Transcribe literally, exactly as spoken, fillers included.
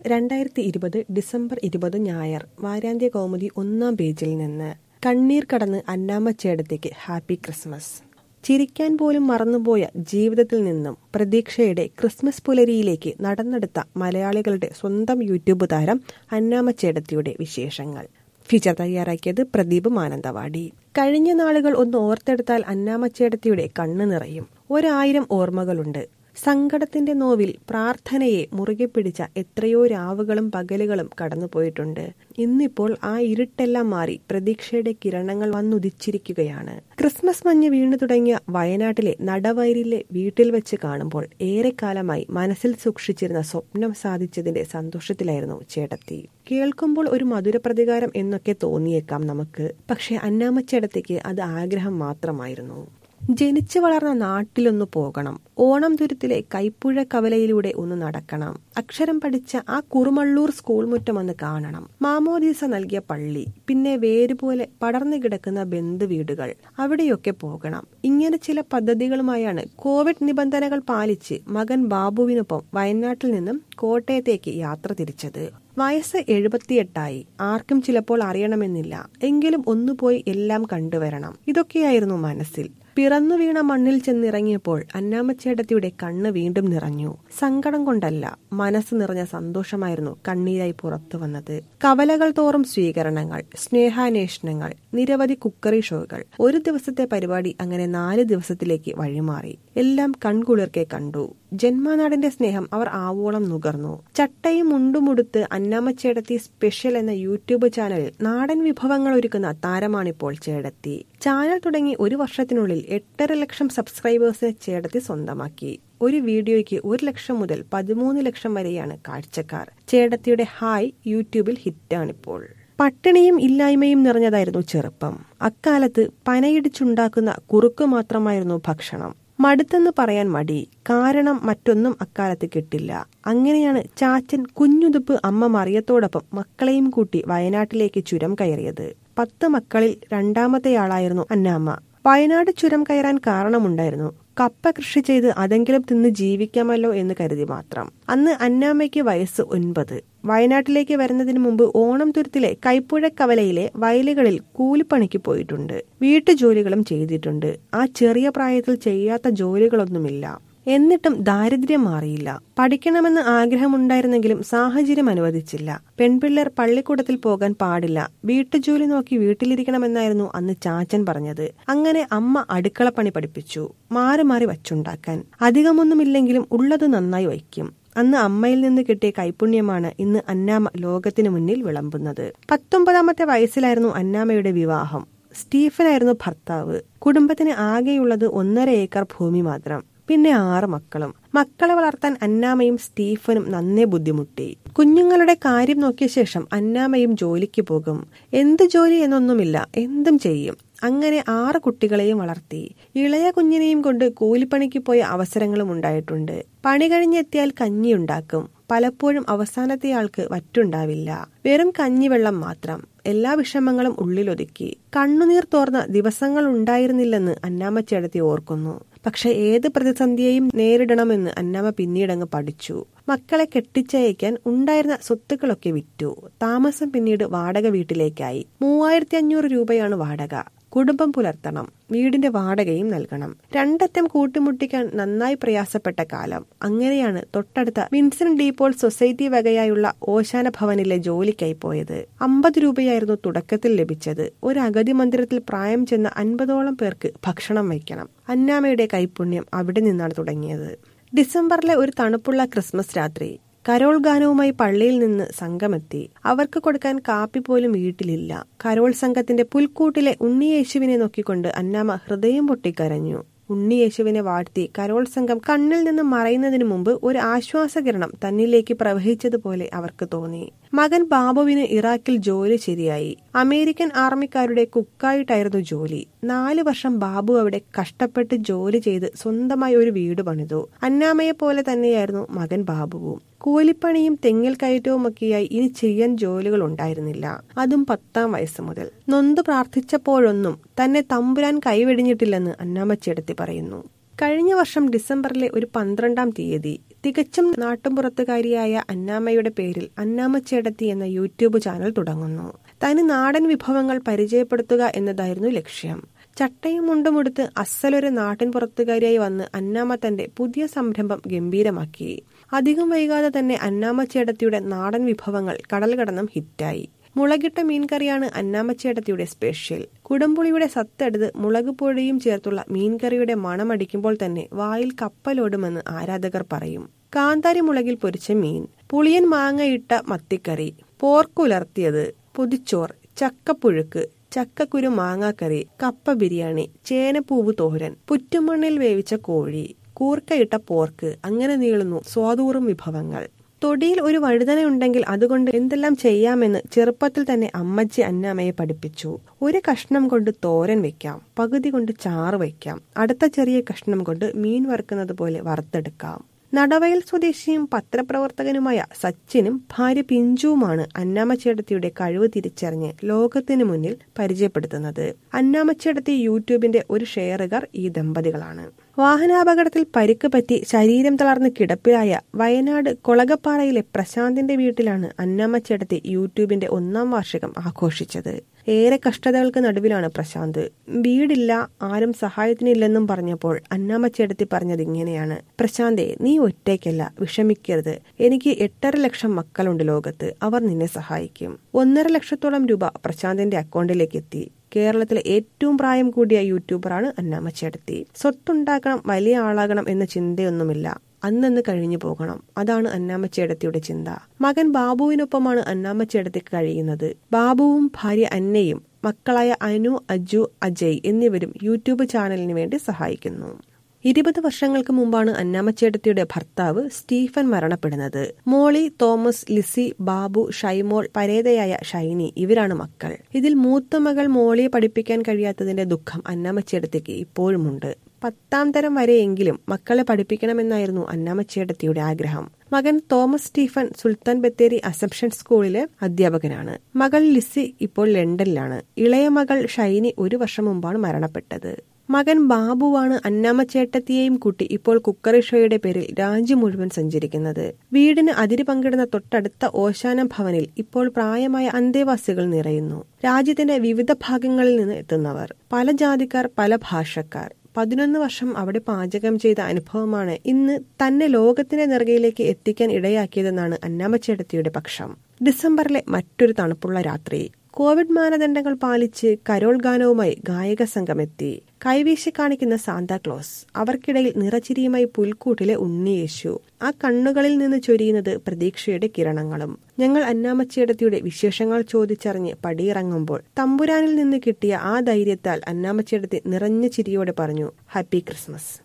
രണ്ടായിരത്തി ഇരുപത് ഡിസംബർ ഇരുപത് ഞായർ. വാരാന്ത്യ കൗമുദി ഒന്നാം പേജിൽ നിന്ന്. കണ്ണീർ കടന്ന് അന്നാമ്മച്ചേടത്തേക്ക് ഹാപ്പി ക്രിസ്മസ്. ചിരിക്കാൻ പോലും മറന്നുപോയ ജീവിതത്തിൽ നിന്നും പ്രതീക്ഷയുടെ ക്രിസ്മസ് പുലരിയിലേക്ക് നടന്നെടുത്ത മലയാളികളുടെ സ്വന്തം യൂട്യൂബ് താരം അന്നാമ്മച്ചേടത്തിയുടെ വിശേഷങ്ങൾ. ഫീച്ചർ തയ്യാറാക്കിയത് പ്രദീപ് മാനന്തവാടി. കഴിഞ്ഞ നാളുകൾ ഒന്ന് ഓർത്തെടുത്താൽ അന്നാമ്മച്ചേടത്തിയുടെ കണ്ണ് നിറയും. ഒരായിരം ഓർമ്മകളുണ്ട്. സങ്കടത്തിന്റെ നോവിൽ പ്രാർത്ഥനയെ മുറുകെ പിടിച്ച എത്രയോ രാവുകളും പകലുകളും കടന്നുപോയിട്ടുണ്ട്. ഇന്നിപ്പോൾ ആ ഇരുട്ടെല്ലാം മാറി പ്രതീക്ഷയുടെ കിരണങ്ങൾ വന്നുദിച്ചിരിക്കുകയാണ്. ക്രിസ്മസ് മഞ്ഞ് വീണു തുടങ്ങിയ വയനാട്ടിലെ നടവയലിലെ വീട്ടിൽ വെച്ച് കാണുമ്പോൾ ഏറെക്കാലമായി മനസ്സിൽ സൂക്ഷിച്ചിരുന്ന സ്വപ്നം സാധിച്ചതിന്റെ സന്തോഷത്തിലായിരുന്നു ചേട്ടത്തി. കേൾക്കുമ്പോൾ ഒരു മധുരപ്രതികാരം എന്നൊക്കെ തോന്നിയേക്കാം നമുക്ക്. പക്ഷെ അന്നാമ്മച്ചേടത്തിക്ക് അത് ആഗ്രഹം മാത്രമായിരുന്നു. ജനിച്ചു വളർന്ന നാട്ടിലൊന്നു പോകണം. ഓണം തുരുത്തിലെ കൈപ്പുഴ കവലയിലൂടെ ഒന്ന് നടക്കണം. അക്ഷരം പഠിച്ച ആ കുറുമള്ളൂർ സ്കൂൾ മുറ്റം ഒന്ന് കാണണം. മാമോദീസ നൽകിയ പള്ളി, പിന്നെ വേരുപോലെ പടർന്നു കിടക്കുന്ന ബന്ധുവീടുകൾ, അവിടെയൊക്കെ പോകണം. ഇങ്ങനെ ചില പദ്ധതികളുമായാണ് കോവിഡ് നിബന്ധനകൾ പാലിച്ച് മകൻ ബാബുവിനൊപ്പം വയനാട്ടിൽ നിന്നും കോട്ടയത്തേക്ക് യാത്ര തിരിച്ചത്. വയസ്സ് എഴുപത്തിയെട്ടായി. ആർക്കും ചിലപ്പോൾ അറിയണമെന്നില്ല. എങ്കിലും ഒന്നുപോയി എല്ലാം കണ്ടുവരണം. ഇതൊക്കെയായിരുന്നു മനസ്സിൽ. പിറന്നു വീണ മണ്ണിൽ ചെന്നിറങ്ങിയപ്പോൾ അന്നാമ്മച്ചേടത്തിയുടെ കണ്ണ് വീണ്ടും നിറഞ്ഞു. സങ്കടം കൊണ്ടല്ല, മനസ്സ് നിറഞ്ഞ സന്തോഷമായിരുന്നു കണ്ണീരായി പുറത്തു വന്നത്. കവലകൾ തോറും സ്വീകരണങ്ങൾ, സ്നേഹാന്വേഷണങ്ങൾ, നിരവധി കുക്കറി ഷോകൾ. ഒരു ദിവസത്തെ പരിപാടി അങ്ങനെ നാല് ദിവസത്തിലേക്ക് വഴിമാറി. എല്ലാം കൺകുളിർക്കെ കണ്ടു. ജന്മനാടിന്റെ സ്നേഹം അവർ ആവോളം നുകർന്നു. ചട്ടയും മുണ്ടുമുടുത്ത് അന്നാമ്മച്ചേടത്തി സ്പെഷ്യൽ എന്ന യൂട്യൂബ് ചാനലിൽ നാടൻ വിഭവങ്ങൾ ഒരുക്കുന്ന താരമാണിപ്പോൾ ചേടത്തി. ചാനൽ തുടങ്ങി ഒരു വർഷത്തിനുള്ളിൽ എട്ടര ലക്ഷം സബ്സ്ക്രൈബേഴ്സിനെ ചേടത്തി സ്വന്തമാക്കി. ഒരു വീഡിയോയ്ക്ക് ഒരു ലക്ഷം മുതൽ പതിമൂന്ന് ലക്ഷം വരെയാണ് കാഴ്ചക്കാർ. ചേടത്തിയുടെ ഹായ് യൂട്യൂബിൽ ഹിറ്റാണിപ്പോൾ. പട്ടിണിയും ഇല്ലായ്മയും നിറഞ്ഞതായിരുന്നു ചെറുപ്പം. അക്കാലത്ത് പനയിടിച്ചുണ്ടാക്കുന്ന കുറുക്ക് മാത്രമായിരുന്നു ഭക്ഷണം. മടുത്തെന്ന് പറയാൻ മടി. കാരണം മറ്റൊന്നും അക്കാലത്ത് കിട്ടില്ല. അങ്ങനെയാണ് ചാച്ചൻ കുഞ്ഞുതുപ്പ് അമ്മ മറിയത്തോടൊപ്പം മക്കളെയും കൂട്ടി വയനാട്ടിലേക്ക് ചുരം കയറിയത്. പത്ത് മക്കളിൽ രണ്ടാമത്തെയാളായിരുന്നു അന്നാമ്മ. വയനാട് ചുരം കയറാൻ കാരണമുണ്ടായിരുന്നു. കപ്പ കൃഷി ചെയ്ത് അതെങ്കിലും തിന്ന് ജീവിക്കാമല്ലോ എന്ന് കരുതി മാത്രം. അന്ന് അന്നാമ്മയ്ക്ക് വയസ്സ് ഒൻപത്. വയനാട്ടിലേക്ക് വരുന്നതിന് മുമ്പ് ഓണം തുരുത്തിലെ കൈപ്പുഴ കവലയിലെ വയലുകളിൽ കൂലിപ്പണിക്ക് പോയിട്ടുണ്ട്. വീട്ടുജോലികളും ചെയ്തിട്ടുണ്ട്. ആ ചെറിയ പ്രായത്തിൽ ചെയ്യാത്ത ജോലികളൊന്നുമില്ല. എന്നിട്ടും ദാരിദ്ര്യം മാറിയില്ല. പഠിക്കണമെന്ന് ആഗ്രഹമുണ്ടായിരുന്നെങ്കിലും സാഹചര്യം അനുവദിച്ചില്ല. പെൺപിള്ളേർ പള്ളിക്കൂടത്തിൽ പോകാൻ പാടില്ല, വീട്ടുജോലി നോക്കി വീട്ടിലിരിക്കണമെന്നായിരുന്നു അന്ന് ചാച്ചൻ പറഞ്ഞത്. അങ്ങനെ അമ്മ അടുക്കളപ്പണി പഠിപ്പിച്ചു. മാറി മാറി വച്ചുണ്ടാക്കാൻ. അധികമൊന്നുമില്ലെങ്കിലും ഉള്ളത് നന്നായി വയ്ക്കും. അന്ന് അമ്മയിൽ നിന്ന് കിട്ടിയ കൈപുണ്യമാണ് ഇന്ന് അന്നാമ്മ ലോകത്തിനു മുന്നിൽ വിളമ്പുന്നത്. പത്തൊമ്പതാമത്തെ വയസ്സിലായിരുന്നു അന്നാമ്മയുടെ വിവാഹം. സ്റ്റീഫനായിരുന്നു ഭർത്താവ്. കുടുംബത്തിന് ആകെയുള്ളത് ഒന്നര ഏക്കർ ഭൂമി മാത്രം. പിന്നെ ആറ് മക്കളും. മക്കളെ വളർത്താൻ അന്നാമ്മയും സ്റ്റീഫനും നന്നേ ബുദ്ധിമുട്ടി. കുഞ്ഞുങ്ങളുടെ കാര്യം നോക്കിയ ശേഷം അന്നാമ്മയും ജോലിക്ക് പോകും. എന്ത് ജോലി എന്നൊന്നുമില്ല, എന്തും ചെയ്യും. അങ്ങനെ ആറ് കുട്ടികളെയും വളർത്തി. ഇളയ കുഞ്ഞിനെയും കൊണ്ട് കൂലിപ്പണിക്ക് പോയ അവസരങ്ങളും ഉണ്ടായിട്ടുണ്ട്. പണി കഴിഞ്ഞെത്തിയാൽ കഞ്ഞിയുണ്ടാക്കും. പലപ്പോഴും അവസാനത്തെ ആൾക്ക് വറ്റുണ്ടാവില്ല. വെറും കഞ്ഞിവെള്ളം മാത്രം. എല്ലാ വിഷമങ്ങളും ഉള്ളിലൊതുക്കി. കണ്ണുനീർ തോർന്ന ദിവസങ്ങൾ ഉണ്ടായിരുന്നില്ലെന്ന് അന്നാമ്മച്ചേടത്തി ഓർക്കുന്നു. പക്ഷെ ഏത് പ്രതിസന്ധിയെയും നേരിടണമെന്ന് അന്നാമ്മ പിന്നീടങ്ങ് പഠിച്ചു. മക്കളെ കെട്ടിച്ചയക്കാൻ ഉണ്ടായിരുന്ന സ്വത്തുക്കളൊക്കെ വിറ്റു. താമസം പിന്നീട് വാടക വീട്ടിലേക്കായി. മൂവായിരത്തി അഞ്ഞൂറ് രൂപയാണ് വാടക. കുടുംബം പുലർത്തണം. വീടിന്റെ വാടകയും നൽകണം. രണ്ടറ്റം കൂട്ടിമുട്ടിക്കാൻ നന്നായി പ്രയാസപ്പെട്ട കാലം. അങ്ങനെയാണ് തൊട്ടടുത്ത വിൻസെന്റ് ഡി പോൾ സൊസൈറ്റി വകയായുള്ള ഓശാന ഭവനിലെ ജോലിക്കായി പോയത്. അമ്പത് രൂപയായിരുന്നു തുടക്കത്തിൽ ലഭിച്ചത്. ഒരു അഗതി മന്ദിരത്തിൽ പ്രായം ചെന്ന അൻപതോളം പേർക്ക് ഭക്ഷണം വയ്ക്കണം. അന്നാമ്മയുടെ കൈപുണ്യം അവിടെ നിന്നാണ് തുടങ്ങിയത്. ഡിസംബറിലെ ഒരു തണുപ്പുള്ള ക്രിസ്മസ് രാത്രി കരോൾ ഗാനവുമായി പള്ളിയിൽ നിന്ന് സംഘമെത്തി. അവർക്ക് കൊടുക്കാൻ കാപ്പി പോലും വീട്ടിലില്ല. കരോൾ സംഘത്തിന്റെ പുൽക്കൂട്ടിലെ ഉണ്ണിയേശുവിനെ നോക്കിക്കൊണ്ട് അന്നാമ്മ ഹൃദയം പൊട്ടിക്കരഞ്ഞു. ഉണ്ണിയേശുവിനെ വാഴ്ത്തി കരോൾ സംഘം കണ്ണിൽ നിന്ന് മറയുന്നതിനു മുമ്പ് ഒരു ആശ്വാസകിരണം തന്നിലേക്ക് പ്രവഹിച്ചതുപോലെ അവർക്ക് തോന്നി. മകൻ ബാബുവിന് ഇറാഖിൽ ജോലി ശരിയായി. അമേരിക്കൻ ആർമിക്കാരുടെ കുക്കായിട്ടായിരുന്നു ജോലി. നാല് വർഷം ബാബു അവിടെ കഷ്ടപ്പെട്ട് ജോലി ചെയ്ത് സ്വന്തമായി ഒരു വീട് പണിതു. അന്നാമ്മയെ പോലെ തന്നെയായിരുന്നു മകൻ ബാബുവും. കൂലിപ്പണിയും തെങ്ങിൽ കയറ്റവുമൊക്കെയായി ഇനി ചെയ്യാൻ ജോലികൾ ഉണ്ടായിരുന്നില്ല. അതും പത്താം വയസ്സ് മുതൽ. നൊന്ത് പ്രാർത്ഥിച്ചപ്പോഴൊന്നും തന്നെ തമ്പുരാൻ കൈവെടിഞ്ഞിട്ടില്ലെന്ന് അന്നാമ്മച്ചേടത്തി പറയുന്നു. കഴിഞ്ഞ വർഷം ഡിസംബറിലെ ഒരു പന്ത്രണ്ടാം തീയതി തികച്ചും നാട്ടുംപുറത്തുകാരിയായ അന്നാമ്മയുടെ പേരിൽ അന്നാമ്മച്ചേടത്തി എന്ന യൂട്യൂബ് ചാനൽ തുടങ്ങുന്നു. തനി നാടൻ വിഭവങ്ങൾ പരിചയപ്പെടുത്തുക എന്നതായിരുന്നു ലക്ഷ്യം. ചട്ടയും മുണ്ടുമെടുത്ത് അസലൊരു നാട്ടിൻ പുറത്തുകാരിയായി വന്ന് അന്നാമ്മ തന്റെ പുതിയ സംരംഭം ഗംഭീരമാക്കി. അധികം വൈകാതെ തന്നെ അന്നാമ്മച്ചേടത്തിയുടെ നാടൻ വിഭവങ്ങൾ കടൽ കടന്നും ഹിറ്റായി. മുളകിട്ട മീൻകറിയാണ് അന്നാമ്മച്ചേടത്തിയുടെ സ്പെഷ്യൽ. കുടംപുളിയുടെ സത്തെടുത്ത് മുളക് പൊടിയും ചേർത്തുള്ള മീൻകറിയുടെ മണമടിക്കുമ്പോൾ തന്നെ വായിൽ കപ്പലോടുമെന്ന് ആരാധകർ പറയും. കാന്താരി മുളകിൽ പൊരിച്ച മീൻ, പുളിയൻ മാങ്ങയിട്ട മത്തിക്കറി, പോർക്കുലർത്തിയത്, പൊതിച്ചോർ, ചക്കപ്പുഴുക്ക്, ചക്കക്കുരു മാങ്ങാക്കറി, കപ്പ ബിരിയാണി, ചേനപ്പൂവ് തോരൻ, പുറ്റുമണ്ണിൽ വേവിച്ച കോഴി, കൂർക്കയിട്ട പോർക്ക്, അങ്ങനെ നീളുന്നു സ്വാദൂറും വിഭവങ്ങൾ. തൊടിയിൽ ഒരു വഴുതനയുണ്ടെങ്കിൽ അതുകൊണ്ട് എന്തെല്ലാം ചെയ്യാമെന്ന് ചെറുപ്പത്തിൽ തന്നെ അമ്മച്ചി അന്നാമ്മയെ പഠിപ്പിച്ചു. ഒരു കഷ്ണം കൊണ്ട് തോരൻ വെക്കാം, പകുതി കൊണ്ട് ചാറ് വയ്ക്കാം, അടുത്ത ചെറിയ കഷ്ണം കൊണ്ട് മീൻ വറുക്കുന്നത് പോലെ വറുത്തെടുക്കാം. നടവയൽ സ്വദേശിയും പത്രപ്രവർത്തകനുമായ സച്ചിനും ഭാര്യ പിഞ്ചുവുമാണ് അന്നാമ്മച്ചേടത്തിയുടെ കഴിവ് തിരിച്ചറിഞ്ഞ് ലോകത്തിന് മുന്നിൽ പരിചയപ്പെടുത്തുന്നത്. അന്നാമ്മച്ചേടത്തി യൂട്യൂബിന്റെ ഒരു ഷെയറുകാർ ഈ ദമ്പതികളാണ്. വാഹനാപകടത്തിൽ പരിക്ക് പറ്റി ശരീരം തളർന്ന് കിടപ്പിലായ വയനാട് കൊളകപ്പാറയിലെ പ്രശാന്തിന്റെ വീട്ടിലാണ് അന്നാമ്മച്ചേടത്തി യൂട്യൂബിന്റെ ഒന്നാം വാർഷികം ആഘോഷിച്ചത്. ഏറെ കഷ്ടതകൾക്ക് നടുവിലാണ് പ്രശാന്ത്. വീടില്ല, ആരും സഹായത്തിനില്ലെന്നും പറഞ്ഞപ്പോൾ അന്നാമ്മച്ചേടത്തി പറഞ്ഞത് ഇങ്ങനെയാണ്: പ്രശാന്തേ, നീ ഒറ്റയ്ക്കല്ല, വിഷമിക്കരുത്. എനിക്ക് എട്ടര ലക്ഷം മക്കളുണ്ട് ലോകത്ത്, അവർ നിന്നെ സഹായിക്കും. ഒന്നര ലക്ഷത്തോളം രൂപ പ്രശാന്തിന്റെ അക്കൗണ്ടിലേക്ക് എത്തി. കേരളത്തിലെ ഏറ്റവും പ്രായം കൂടിയ യൂട്യൂബറാണ് അന്നാമ്മച്ചേടത്തി. സ്വത്തുണ്ടാക്കണം, വലിയ ആളാകണം എന്ന ചിന്തയൊന്നുമില്ല. അന്നന്ന് കഴിഞ്ഞു പോകണം, അതാണ് അന്നാമ്മച്ചേടത്തിയുടെ ചിന്ത. മകൻ ബാബുവിനൊപ്പമാണ് അന്നാമ്മച്ചേടത്തിക്ക് കഴിയുന്നത്. ബാബുവും ഭാര്യ അന്നയും മക്കളായ അനു, അജു, അജയ് എന്നിവരും യൂട്യൂബ് ചാനലിന് വേണ്ടി സഹായിക്കുന്നു. ഇരുപത് വർഷങ്ങൾക്ക് മുമ്പാണ് അന്നാമ്മച്ചേടത്തിയുടെ ഭർത്താവ് സ്റ്റീഫൻ മരണപ്പെടുന്നത്. Molly, Thomas, Lissy, Babu, Shymol, പരേതയായ ഷൈനി ഇവരാണ് മക്കൾ. ഇതിൽ മൂത്ത മകൾ മോളിയെ പഠിപ്പിക്കാൻ കഴിയാത്തതിന്റെ ദുഃഖം അന്നാമ്മച്ചേടത്തിക്ക് ഇപ്പോഴുമുണ്ട്. പത്താം തരം വരെയെങ്കിലും മക്കളെ പഠിപ്പിക്കണമെന്നായിരുന്നു അന്നാമ്മച്ചേടത്തിയുടെ ആഗ്രഹം. മകൻ Thomas Stephen Sultan Bathery Assumption സ്കൂളിലെ അധ്യാപകനാണ്. മകൾ ലിസി ഇപ്പോൾ ലണ്ടനിലാണ്. ഇളയ മകൾ ഷൈനി ഒരു വർഷം മുമ്പാണ് മരണപ്പെട്ടത്. മകൻ ബാബുവാണ് അന്നാമ്മച്ചേട്ടത്തിയെയും കൂട്ടി ഇപ്പോൾ കുക്കറി ഷോയുടെ പേരിൽ രാജ്യം മുഴുവൻ സഞ്ചരിക്കുന്നത്. വീടിന് അതിര് പങ്കിടുന്ന തൊട്ടടുത്ത ഓശാന ഭവനിൽ ഇപ്പോൾ പ്രായമായ അന്തേവാസികൾ നിറയുന്നു. രാജ്യത്തിന്റെ വിവിധ ഭാഗങ്ങളിൽ നിന്ന് എത്തുന്നവർ, പല ജാതിക്കാർ, പല ഭാഷക്കാർ. പതിനൊന്ന് വർഷം അവിടെ പാചകം ചെയ്ത അനുഭവമാണ് ഇന്ന് തന്നെ ലോകത്തിന്റെ നെറുകയിലേക്ക് എത്തിക്കാൻ ഇടയാക്കിയതെന്നാണ് അന്നാമ്മച്ചേടത്തിയുടെ പക്ഷം. ഡിസംബറിലെ മറ്റൊരു തണുപ്പുള്ള രാത്രി. കോവിഡ് മാനദണ്ഡങ്ങൾ പാലിച്ച് കരോൾ ഗാനവുമായി ഗായക സംഘം എത്തി. കൈവീശി കാണിക്കുന്ന സാന്താക്ലോസ്, അവർക്കിടയിൽ നിറച്ചിരിയുമായി പുൽക്കൂട്ടിലെ ഉണ്ണിയേശു. ആ കണ്ണുകളിൽ നിന്ന് ചൊരിയുന്നത് പ്രതീക്ഷയുടെ കിരണങ്ങളും. ഞങ്ങൾ അന്നാമ്മച്ചേടത്തിയുടെ വിശേഷങ്ങൾ ചോദിച്ചറിഞ്ഞ് പടിയിറങ്ങുമ്പോൾ തമ്പുരാനിൽ നിന്ന് കിട്ടിയ ആ ധൈര്യത്താൽ അന്നാമ്മച്ചേടത്തി നിറഞ്ഞ ചിരിയോടെ പറഞ്ഞു, ഹാപ്പി ക്രിസ്മസ്.